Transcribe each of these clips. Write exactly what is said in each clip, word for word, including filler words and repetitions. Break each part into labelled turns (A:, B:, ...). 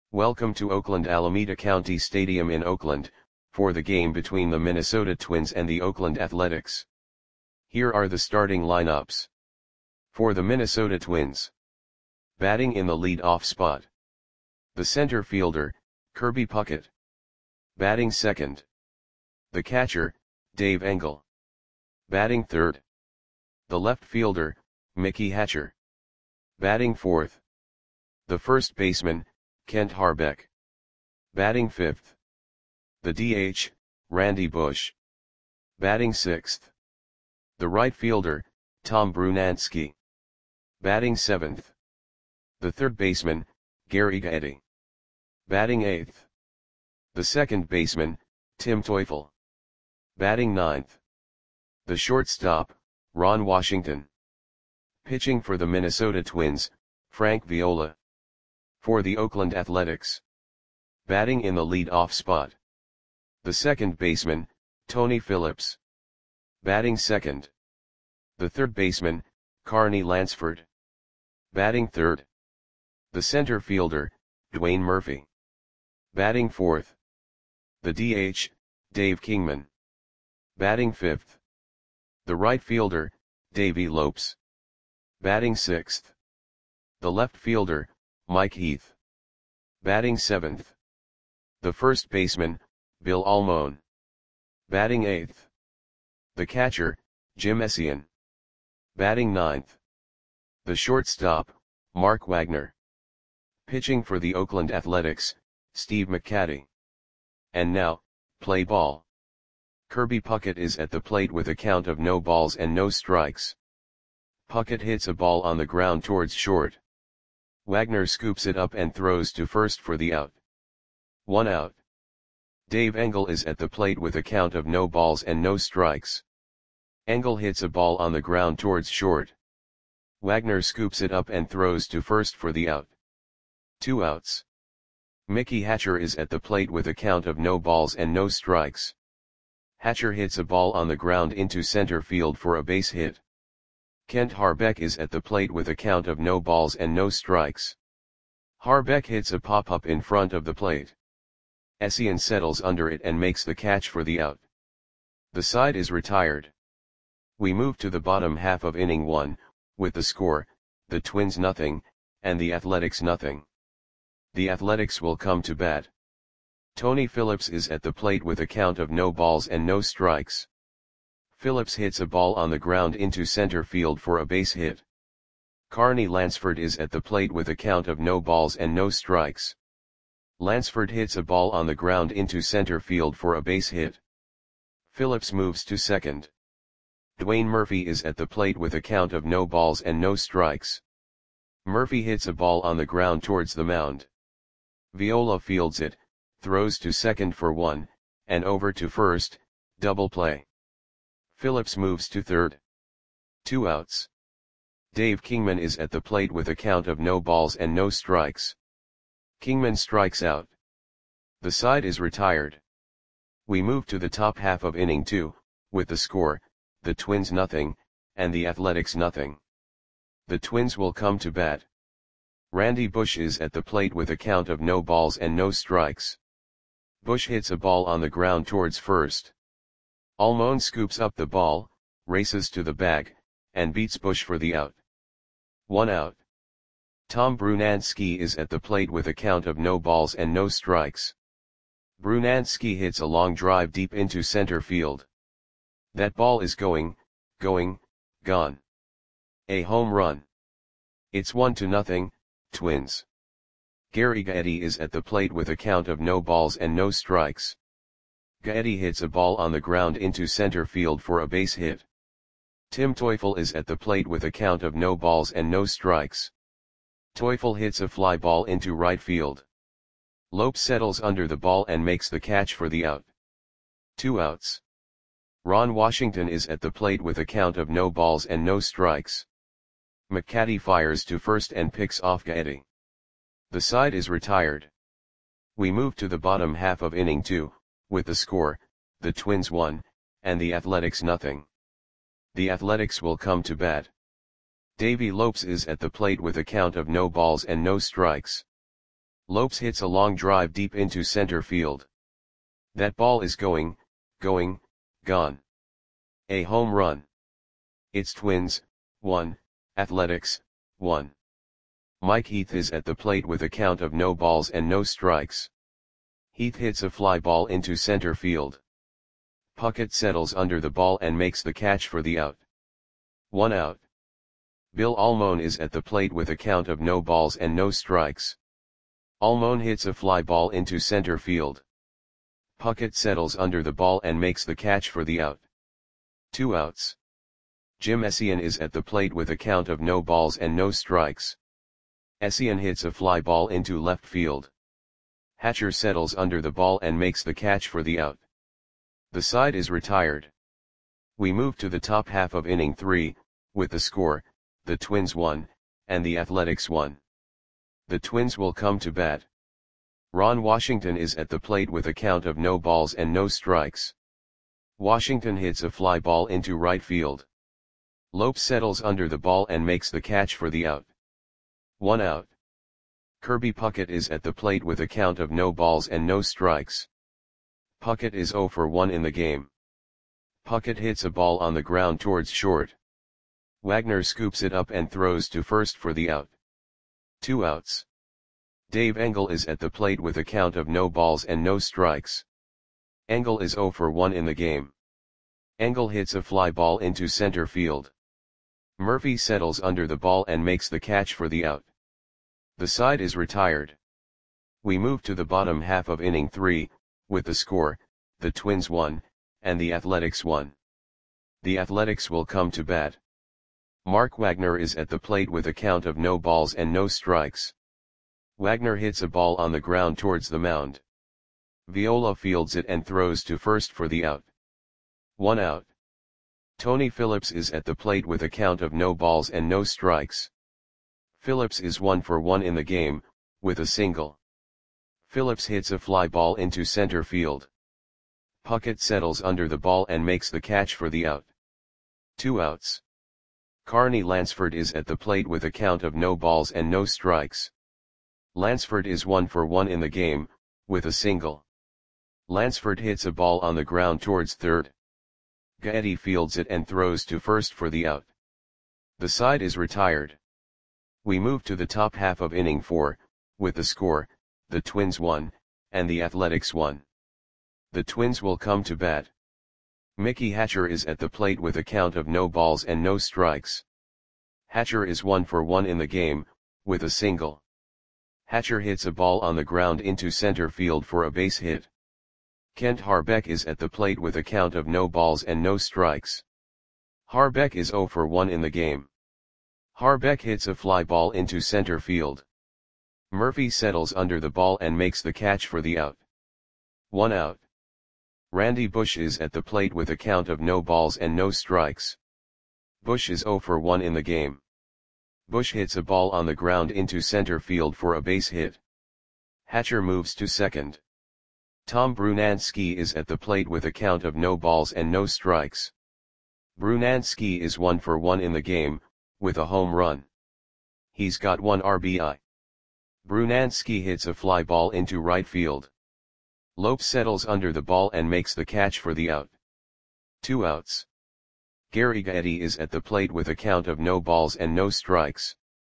A: Welcome to Oakland Alameda County Stadium in Oakland, for the game between the Minnesota Twins and the Oakland Athletics. Here are the starting lineups. For the Minnesota Twins. Batting in the lead-off spot. The center fielder, Kirby Puckett. Batting second. The catcher, Dave Engel. Batting third. The left fielder, Mickey Hatcher. Batting fourth. The first baseman, Kent Hrbek. Batting fifth. The D H, Randy Bush. Batting sixth. The right fielder, Tom Brunansky. Batting seventh. The third baseman, Gary Gaetti. Batting eighth. The second baseman, Tim Teufel. Batting ninth. The shortstop, Ron Washington. Pitching for the Minnesota Twins, Frank Viola. For the Oakland Athletics. Batting in the lead-off spot. The second baseman, Tony Phillips. Batting second. The third baseman, Carney Lansford. Batting third. The center fielder, Dwayne Murphy. Batting fourth. The D H, Dave Kingman. Batting fifth. The right fielder, Davey Lopes. Batting sixth. The left fielder, Mike Heath. Batting seventh. The first baseman, Bill Almon. Batting eighth. The catcher, Jim Essien. Batting ninth. The shortstop, Mark Wagner. Pitching for the Oakland Athletics, Steve McCatty. And now, play ball. Kirby Puckett is at the plate with a count of no balls and no strikes. Puckett hits a ball on the ground towards short. Wagner scoops it up and throws to first for the out. One out. Dave Engel is at the plate with a count of no balls and no strikes. Engel hits a ball on the ground towards short. Wagner scoops it up and throws to first for the out. Two outs. Mickey Hatcher is at the plate with a count of no balls and no strikes. Hatcher hits a ball on the ground into center field for a base hit. Kent Hrbek is at the plate with a count of no balls and no strikes. Hrbek hits a pop-up in front of the plate. Essien settles under it and makes the catch for the out. The side is retired. We move to the bottom half of inning one, with the score, the Twins nothing, and the Athletics nothing. The Athletics will come to bat. Tony Phillips is at the plate with a count of no balls and no strikes. Phillips hits a ball on the ground into center field for a base hit. Carney Lansford is at the plate with a count of no balls and no strikes. Lansford hits a ball on the ground into center field for a base hit. Phillips moves to second. Dwayne Murphy is at the plate with a count of no balls and no strikes. Murphy hits a ball on the ground towards the mound. Viola fields it, throws to second for one, and over to first, double play. Phillips moves to third. Two outs. Dave Kingman is at the plate with a count of no balls and no strikes. Kingman strikes out. The side is retired. We move to the top half of inning two, with the score, the Twins nothing, and the Athletics nothing. The Twins will come to bat. Randy Bush is at the plate with a count of no balls and no strikes. Bush hits a ball on the ground towards first. Almon scoops up the ball, races to the bag, and beats Bush for the out. One out. Tom Brunansky is at the plate with a count of no balls and no strikes. Brunansky hits a long drive deep into center field. That ball is going, going, gone. A home run. It's one to nothing, Twins. Gary Gaetti is at the plate with a count of no balls and no strikes. Gaetti hits a ball on the ground into center field for a base hit. Tim Teufel is at the plate with a count of no balls and no strikes. Teufel hits a fly ball into right field. Lopes settles under the ball and makes the catch for the out. Two outs. Ron Washington is at the plate with a count of no balls and no strikes. McCatty fires to first and picks off Gaetti. The side is retired. We move to the bottom half of inning two, with the score, the Twins one, and the Athletics nothing. The Athletics will come to bat. Davey Lopes is at the plate with a count of no balls and no strikes. Lopes hits a long drive deep into center field. That ball is going, going, gone. A home run. It's Twins, one, Athletics, one. Mike Heath is at the plate with a count of no balls and no strikes. Heath hits a fly ball into center field. Puckett settles under the ball and makes the catch for the out. One out. Bill Almon is at the plate with a count of no balls and no strikes. Almon hits a fly ball into center field. Puckett settles under the ball and makes the catch for the out. Two outs. Jim Essien is at the plate with a count of no balls and no strikes. Essien hits a fly ball into left field. Hatcher settles under the ball and makes the catch for the out. The side is retired. We move to the top half of inning three, with the score, the Twins one, and the Athletics one. The Twins will come to bat. Ron Washington is at the plate with a count of no balls and no strikes. Washington hits a fly ball into right field. Lopes settles under the ball and makes the catch for the out. One out. Kirby Puckett is at the plate with a count of no balls and no strikes. Puckett is oh for one in the game. Puckett hits a ball on the ground towards short. Wagner scoops it up and throws to first for the out. Two outs. Dave Engel is at the plate with a count of no balls and no strikes. Engel is oh for one in the game. Engel hits a fly ball into center field. Murphy settles under the ball and makes the catch for the out. The side is retired. We move to the bottom half of inning three, with the score, the Twins one, and the Athletics one. The Athletics will come to bat. Mark Wagner is at the plate with a count of no balls and no strikes. Wagner hits a ball on the ground towards the mound. Viola fields it and throws to first for the out. One out. Tony Phillips is at the plate with a count of no balls and no strikes. Phillips is one for one in the game, with a single. Phillips hits a fly ball into center field. Puckett settles under the ball and makes the catch for the out. Two outs. Carney Lansford is at the plate with a count of no balls and no strikes. Lansford is one for one in the game, with a single. Lansford hits a ball on the ground towards third. Gaetti fields it and throws to first for the out. The side is retired. We move to the top half of inning four, with the score, the Twins one, and the Athletics one. The Twins will come to bat. Mickey Hatcher is at the plate with a count of no balls and no strikes. Hatcher is one for one in the game, with a single. Hatcher hits a ball on the ground into center field for a base hit. Kent Harbeck is at the plate with a count of no balls and no strikes. Harbeck is oh for one in the game. Harbeck hits a fly ball into center field. Murphy settles under the ball and makes the catch for the out. One out. Randy Bush is at the plate with a count of no balls and no strikes. Bush is oh for one in the game. Bush hits a ball on the ground into center field for a base hit. Hatcher moves to second. Tom Brunansky is at the plate with a count of no balls and no strikes. Brunansky is one for one in the game, with a home run. He's got one R B I. Brunansky hits a fly ball into right field. Lopes settles under the ball and makes the catch for the out. Two outs. Gary Gaetti is at the plate with a count of no balls and no strikes.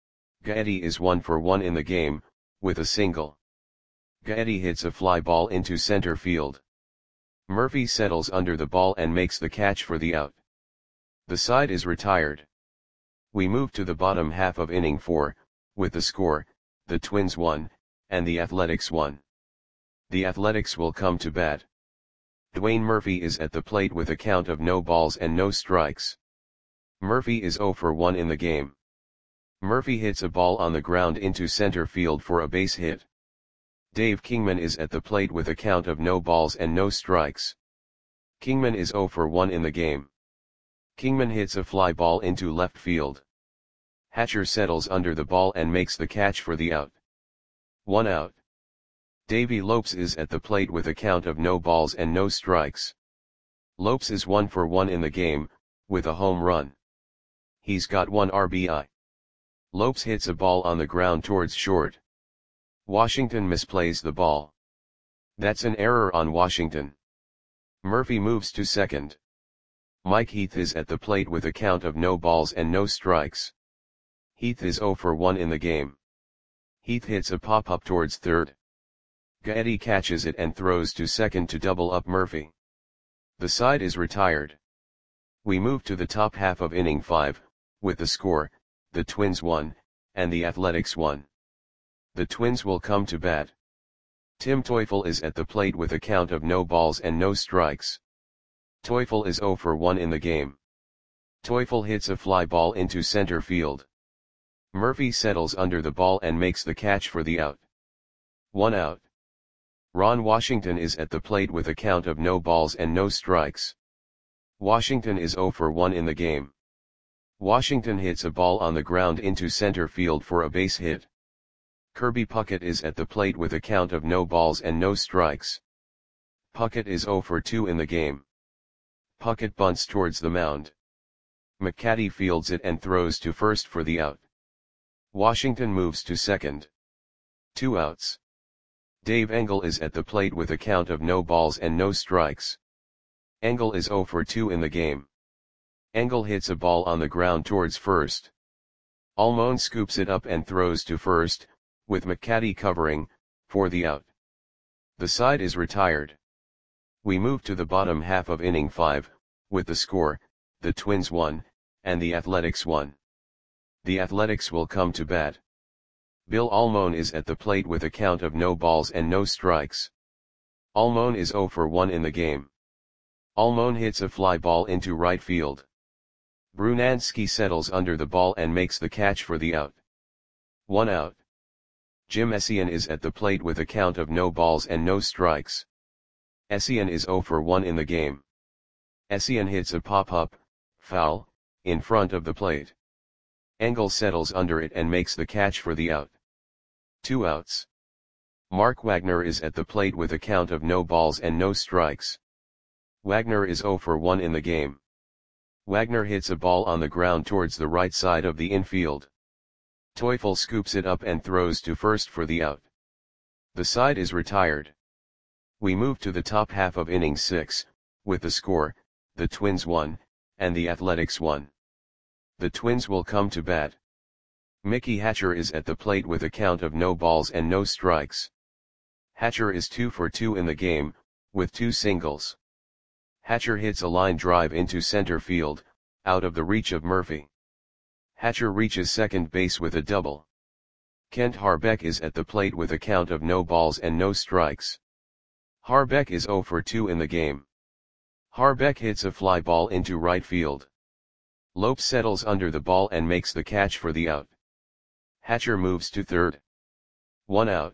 A: Gaetti is one for one in the game, with a single. Gaetti hits a fly ball into center field. Murphy settles under the ball and makes the catch for the out. The side is retired. We move to the bottom half of inning four, with the score, the Twins one, and the Athletics one. The Athletics will come to bat. Dwayne Murphy is at the plate with a count of no balls and no strikes. Murphy is oh for one in the game. Murphy hits a ball on the ground into center field for a base hit. Dave Kingman is at the plate with a count of no balls and no strikes. Kingman is oh for one in the game. Kingman hits a fly ball into left field. Hatcher settles under the ball and makes the catch for the out. One out. Davey Lopes is at the plate with a count of no balls and no strikes. Lopes is one for one in the game, with a home run. He's got one R B I. Lopes hits a ball on the ground towards short. Washington misplays the ball. That's an error on Washington. Murphy moves to second. Mike Heath is at the plate with a count of no balls and no strikes. Heath is zero for one in the game. Heath hits a pop-up towards third. Gaetti catches it and throws to second to double up Murphy. The side is retired. We move to the top half of inning five, with the score, the Twins won, and the Athletics won. The Twins will come to bat. Tim Teufel is at the plate with a count of no balls and no strikes. Teufel is zero for one in the game. Teufel hits a fly ball into center field. Murphy settles under the ball and makes the catch for the out. One out. Ron Washington is at the plate with a count of no balls and no strikes. Washington is zero for one in the game. Washington hits a ball on the ground into center field for a base hit. Kirby Puckett is at the plate with a count of no balls and no strikes. Puckett is zero for two in the game. Puckett bunts towards the mound. McCaddy fields it and throws to first for the out. Washington moves to second. Two outs. Dave Engel is at the plate with a count of no balls and no strikes. Engel is zero for two in the game. Engel hits a ball on the ground towards first. Almon scoops it up and throws to first, with McCaddy covering, for the out. The side is retired. We move to the bottom half of inning five, with the score, the Twins won, and the Athletics won. The Athletics will come to bat. Bill Almon is at the plate with a count of no balls and no strikes. Almon is zero for one in the game. Almon hits a fly ball into right field. Brunansky settles under the ball and makes the catch for the out. One out. Jim Essien is at the plate with a count of no balls and no strikes. Essien is zero for one in the game. Essien hits a pop-up, foul, in front of the plate. Engel settles under it and makes the catch for the out. Two outs. Mark Wagner is at the plate with a count of no balls and no strikes. Wagner is zero for one in the game. Wagner hits a ball on the ground towards the right side of the infield. Teufel scoops it up and throws to first for the out. The side is retired. We move to the top half of inning six, with the score, the Twins won, and the Athletics won. The Twins will come to bat. Mickey Hatcher is at the plate with a count of no balls and no strikes. Hatcher is two for two in the game, with two singles. Hatcher hits a line drive into center field, out of the reach of Murphy. Hatcher reaches second base with a double. Kent Harbeck is at the plate with a count of no balls and no strikes. Harbeck is zero for two in the game. Harbeck hits a fly ball into right field. Lopes settles under the ball and makes the catch for the out. Hatcher moves to third. One out.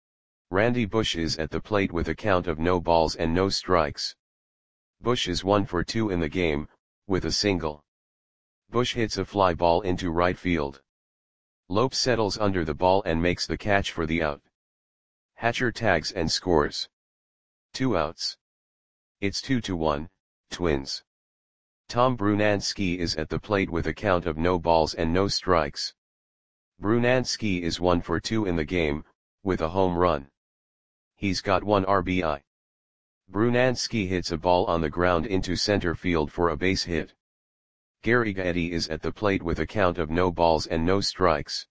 A: Randy Bush is at the plate with a count of no balls and no strikes. Bush is one for two in the game, with a single. Bush hits a fly ball into right field. Lopes settles under the ball and makes the catch for the out. Hatcher tags and scores. Two outs. It's two to one, Twins. Tom Brunansky is at the plate with a count of no balls and no strikes. Brunansky is one for two in the game, with a home run. He's got one R B I. Brunansky hits a ball on the ground into center field for a base hit. Gary Gaetti is at the plate with a count of no balls and no strikes.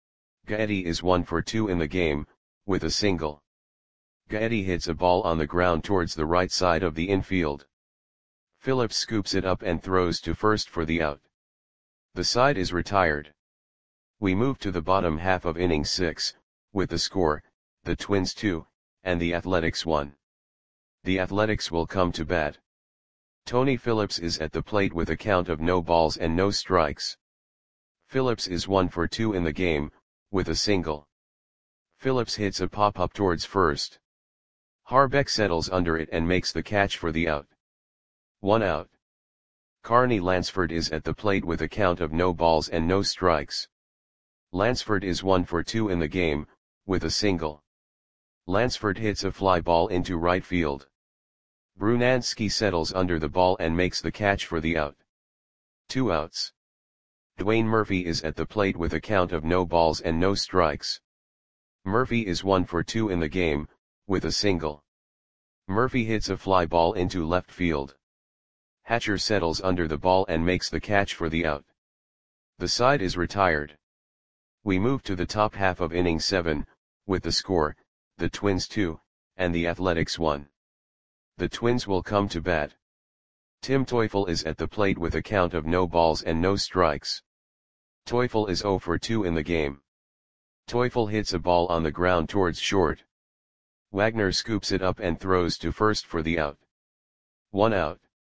A: Gaetti is one for two in the game, with a single. Gaetti hits a ball on the ground towards the right side of the infield. Phillips scoops it up and throws to first for the out. The side is retired. We move to the bottom half of inning six, with the score, the Twins two, and the Athletics one. The Athletics will come to bat. Tony Phillips is at the plate with a count of no balls and no strikes. Phillips is one for two in the game, with a single. Phillips hits a pop-up towards first. Harbeck settles under it and makes the catch for the out. One out. Carney Lansford is at the plate with a count of no balls and no strikes. Lansford is one for two in the game, with a single. Lansford hits a fly ball into right field. Brunansky settles under the ball and makes the catch for the out. Two outs. Dwayne Murphy is at the plate with a count of no balls and no strikes. Murphy is one for two in the game, with a single. Murphy hits a fly ball into left field. Hatcher settles under the ball and makes the catch for the out. The side is retired. We move to the top half of inning seven, with the score, the Twins two, and the Athletics one. The Twins will come to bat. Tim Teufel is at the plate with a count of no balls and no strikes. Teufel is zero for two in the game. Teufel hits a ball on the ground towards short. Wagner scoops it up and throws to first for the out. One out.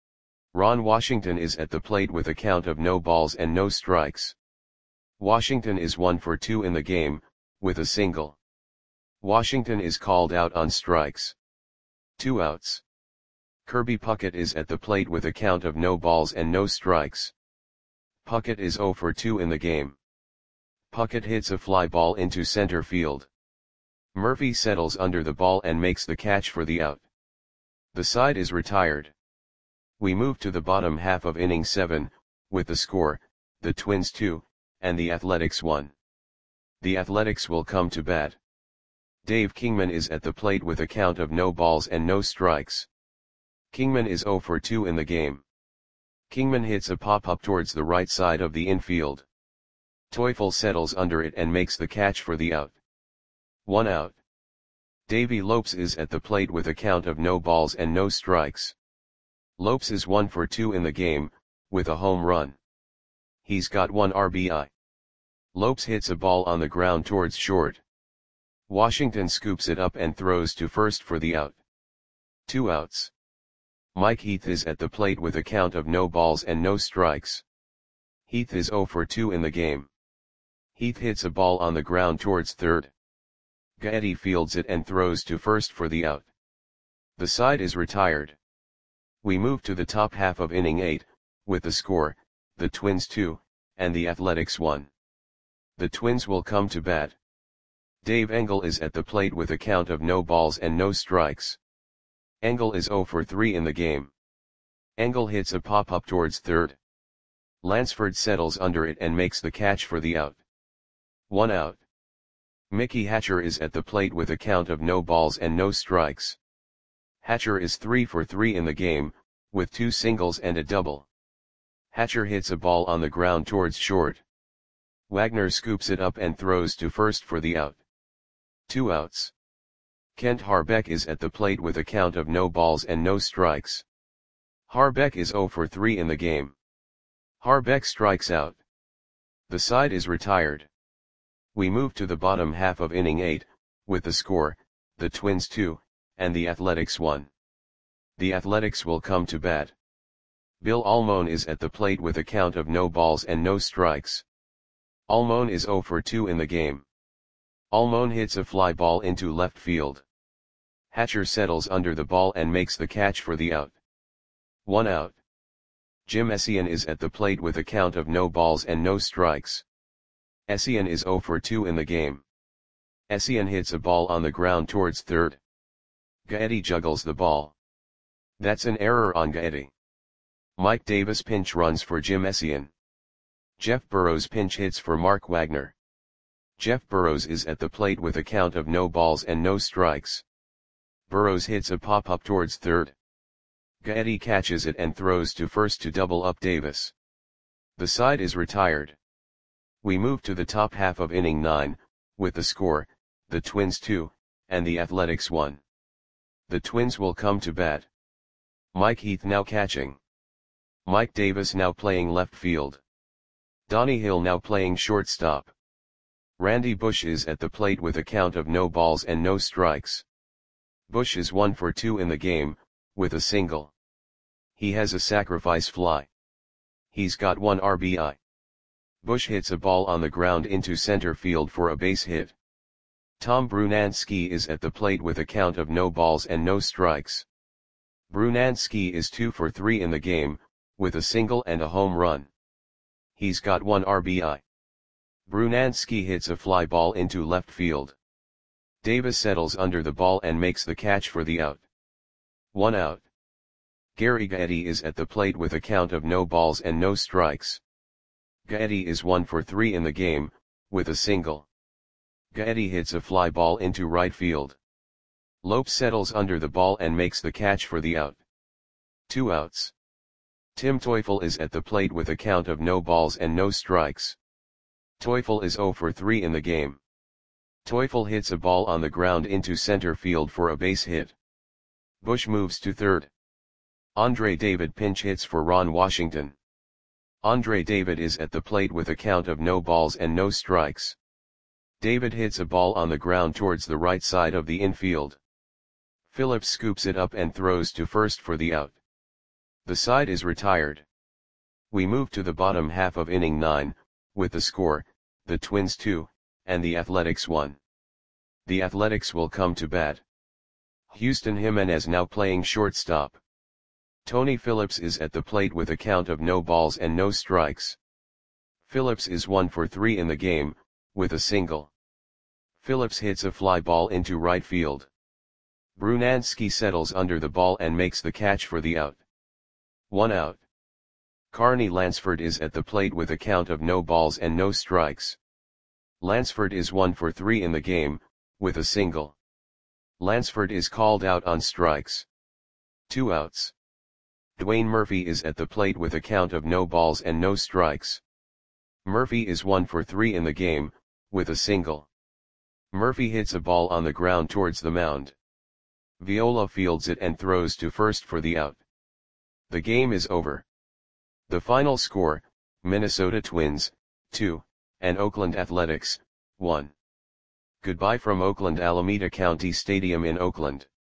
A: Ron Washington is at the plate with a count of no balls and no strikes. Washington is one for two in the game, with a single. Washington is called out on strikes. Two outs. Kirby Puckett is at the plate with a count of no balls and no strikes. Puckett is zero for two in the game. Puckett hits a fly ball into center field. Murphy settles under the ball and makes the catch for the out. The side is retired. We move to the bottom half of inning seven, with the score, the Twins two, and the Athletics one. The Athletics will come to bat. Dave Kingman is at the plate with a count of no balls and no strikes. Kingman is zero for two in the game. Kingman hits a pop-up towards the right side of the infield. Teufel settles under it and makes the catch for the out. One out. Davey Lopes is at the plate with a count of no balls and no strikes. Lopes is one for two in the game, with a home run. He's got one R B I. Lopes hits a ball on the ground towards short. Washington scoops it up and throws to first for the out. Two outs. Mike Heath is at the plate with a count of no balls and no strikes. Heath is zero for two in the game. Heath hits a ball on the ground towards third. Gaetti fields it and throws to first for the out. The side is retired. We move to the top half of inning eight, with the score, the Twins two, and the Athletics one. The Twins will come to bat. Dave Engel is at the plate with a count of no balls and no strikes. Engel is zero for three in the game. Engel hits a pop-up towards third. Lansford settles under it and makes the catch for the out. One out. Mickey Hatcher is at the plate with a count of no balls and no strikes. Hatcher is three for three in the game, with two singles and a double. Hatcher hits a ball on the ground towards short. Wagner scoops it up and throws to first for the out. Two outs. Kent Harbeck is at the plate with a count of no balls and no strikes. Harbeck is zero for three in the game. Harbeck strikes out. The side is retired. We move to the bottom half of inning eight, with the score, the Twins two, and the Athletics one. The Athletics will come to bat. Bill Almon is at the plate with a count of no balls and no strikes. Almon is zero for two in the game. Almon hits a fly ball into left field. Hatcher settles under the ball and makes the catch for the out. One out. Jim Essien is at the plate with a count of no balls and no strikes. Essien is zero for two in the game. Essien hits a ball on the ground towards third. Gaetti juggles the ball. That's an error on Gaetti. Mike Davis pinch runs for Jim Essien. Jeff Burrows pinch hits for Mark Wagner. Jeff Burrows is at the plate with a count of no balls and no strikes. Burrows hits a pop-up towards third. Gaetti catches it and throws to first to double up Davis. The side is retired. We move to the top half of inning nine, with the score, the Twins two, and the Athletics one. The Twins will come to bat. Mike Heath now catching. Mike Davis now playing left field. Donnie Hill now playing shortstop. Randy Bush is at the plate with a count of no balls and no strikes. Bush is one for two in the game, with a single. He has a sacrifice fly. He's got one R B I. Bush hits a ball on the ground into center field for a base hit. Tom Brunansky is at the plate with a count of no balls and no strikes. Brunansky is two for three in the game, with a single and a home run. He's got one R B I. Brunansky hits a fly ball into left field. Davis settles under the ball and makes the catch for the out. One out. Gary Gaetti is at the plate with a count of no balls and no strikes. Gaetti is one for three in the game, with a single. Gaetti hits a fly ball into right field. Lopes settles under the ball and makes the catch for the out. Two outs. Tim Teufel is at the plate with a count of no balls and no strikes. Teufel is zero for three in the game. Teufel hits a ball on the ground into center field for a base hit. Bush moves to third. Andre David pinch hits for Ron Washington. Andre David is at the plate with a count of no balls and no strikes. David hits a ball on the ground towards the right side of the infield. Phillips scoops it up and throws to first for the out. The side is retired. We move to the bottom half of inning nine, with the score, the Twins two, and the Athletics one. The Athletics will come to bat. Houston Jimenez now playing shortstop. Tony Phillips is at the plate with a count of no balls and no strikes. Phillips is one for three in the game, with a single. Phillips hits a fly ball into right field. Brunansky settles under the ball and makes the catch for the out. One out. Carney Lansford is at the plate with a count of no balls and no strikes. Lansford is one for three in the game, with a single. Lansford is called out on strikes. Two outs. Dwayne Murphy is at the plate with a count of no balls and no strikes. Murphy is one for three in the game, with a single. Murphy hits a ball on the ground towards the mound. Viola fields it and throws to first for the out. The game is over. The final score, Minnesota Twins, two, and Oakland Athletics, one. Goodbye from Oakland Alameda County Stadium in Oakland.